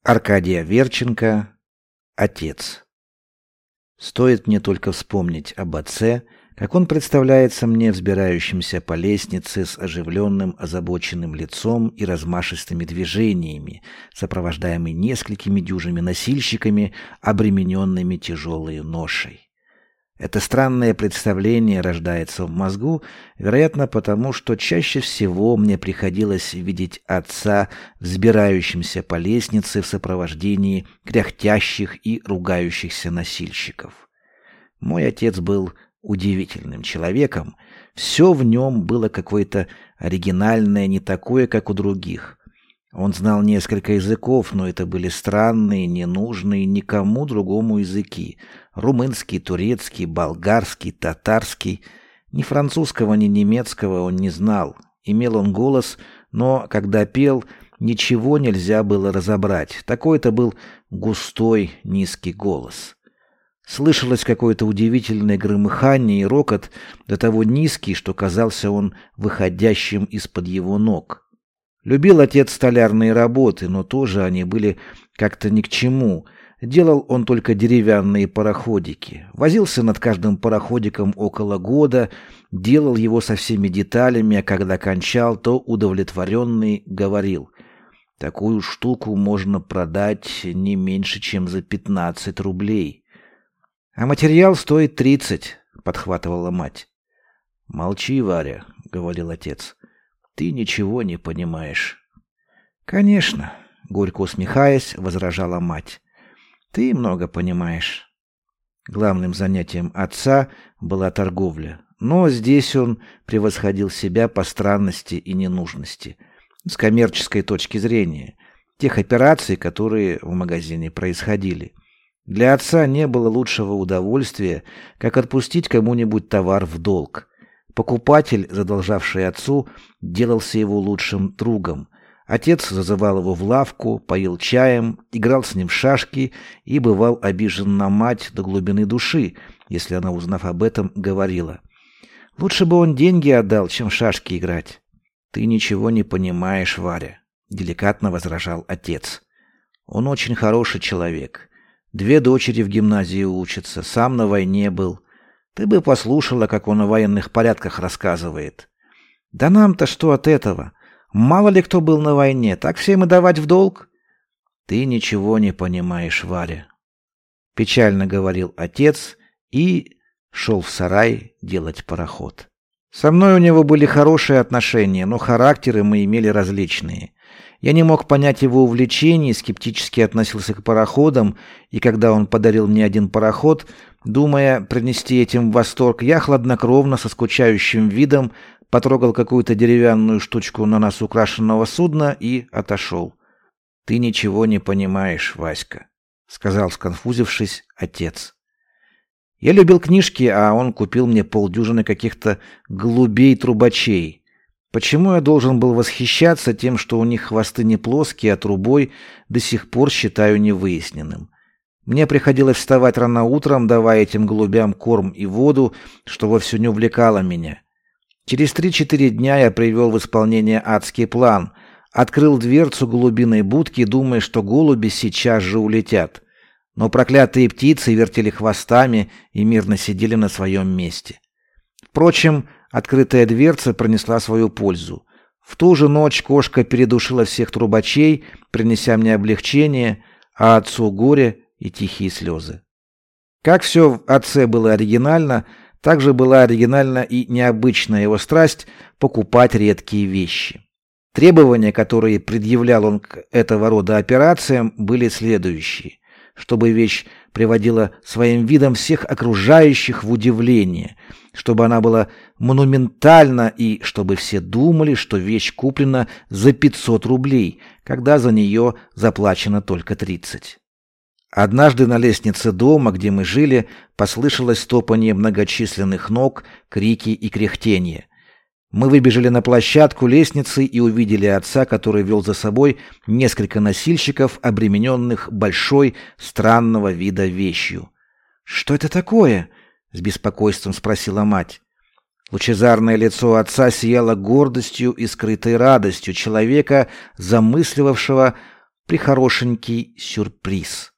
Аркадий Аверченко. Отец. Стоит мне только вспомнить об отце, как он представляется мне взбирающимся по лестнице с оживленным, озабоченным лицом и размашистыми движениями, сопровождаемый несколькими дюжими носильщиками, обремененными тяжелой ношей. Это странное представление рождается в мозгу, вероятно, потому что чаще всего мне приходилось видеть отца взбирающимся по лестнице в сопровождении кряхтящих и ругающихся носильщиков. Мой отец был удивительным человеком, все в нем было какое-то оригинальное, не такое, как у других. Он знал несколько языков, но это были странные, ненужные никому другому языки. Румынский, турецкий, болгарский, татарский. Ни французского, ни немецкого он не знал. Имел он голос, но когда пел, ничего нельзя было разобрать. Такой это был густой, низкий голос. Слышалось какое-то удивительное громыхание и рокот, до того низкий, что казался он выходящим из-под его ног. Любил отец столярные работы, но тоже они были как-то ни к чему. Делал он только деревянные пароходики. Возился над каждым пароходиком около года, делал его со всеми деталями, а когда кончал, то удовлетворенный говорил: «Такую штуку можно продать не меньше, чем за 15 рублей». «А материал стоит 30», — подхватывала мать. «Молчи, Варя», — говорил отец. «Ты ничего не понимаешь». «Конечно», — горько усмехаясь, возражала мать. «Ты много понимаешь». Главным занятием отца была торговля, но здесь он превосходил себя по странности и ненужности, с коммерческой точки зрения, тех операций, которые в магазине происходили. Для отца не было лучшего удовольствия, как отпустить кому-нибудь товар в долг. Покупатель, задолжавший отцу, делался его лучшим другом. Отец зазывал его в лавку, поил чаем, играл с ним в шашки и бывал обижен на мать до глубины души, если она, узнав об этом, говорила: «Лучше бы он деньги отдал, чем в шашки играть». «Ты ничего не понимаешь, Варя», — деликатно возражал отец. «Он очень хороший человек. 2 дочери в гимназии учатся, сам на войне был. Ты бы послушала, как он о военных порядках рассказывает». «Да нам-то что от этого? Мало ли кто был на войне, так всем и давать в долг». «Ты ничего не понимаешь, Варя», — печально говорил отец и шел в сарай делать пароход. Со мной у него были хорошие отношения, но характеры мы имели различные. Я не мог понять его увлечений, скептически относился к пароходам, и когда он подарил мне один пароход, думая принести этим в восторг, я хладнокровно, со скучающим видом, потрогал какую-то деревянную штучку на носу украшенного судна и отошел. «Ты ничего не понимаешь, Васька», — сказал, сконфузившись, отец. Я любил книжки, а он купил мне полдюжины каких-то голубей-трубачей. Почему я должен был восхищаться тем, что у них хвосты не плоские, а трубой, до сих пор считаю невыясненным. Мне приходилось вставать рано утром, давая этим голубям корм и воду, что вовсе не увлекало меня. Через 3-4 дня я привел в исполнение адский план, открыл дверцу голубиной будки, думая, что голуби сейчас же улетят. Но проклятые птицы вертели хвостами и мирно сидели на своем месте. Впрочем, открытая дверца принесла свою пользу. В ту же ночь кошка передушила всех трубачей, принеся мне облегчение, а отцу горе и тихие слезы. Как все в отце было оригинально, так же была оригинальна и необычная его страсть покупать редкие вещи. Требования, которые предъявлял он к этого рода операциям, были следующие: чтобы вещь приводила своим видом всех окружающих в удивление, чтобы она была монументальна и чтобы все думали, что вещь куплена за 500 рублей, когда за нее заплачено только 30. Однажды на лестнице дома, где мы жили, послышалось топанье многочисленных ног, крики и кряхтенье. Мы выбежали на площадку лестницы и увидели отца, который вел за собой несколько носильщиков, обремененных большой, странного вида вещью. «Что это такое?» — с беспокойством спросила мать. Лучезарное лицо отца сияло гордостью и скрытой радостью человека, замысливавшего прихорошенький сюрприз.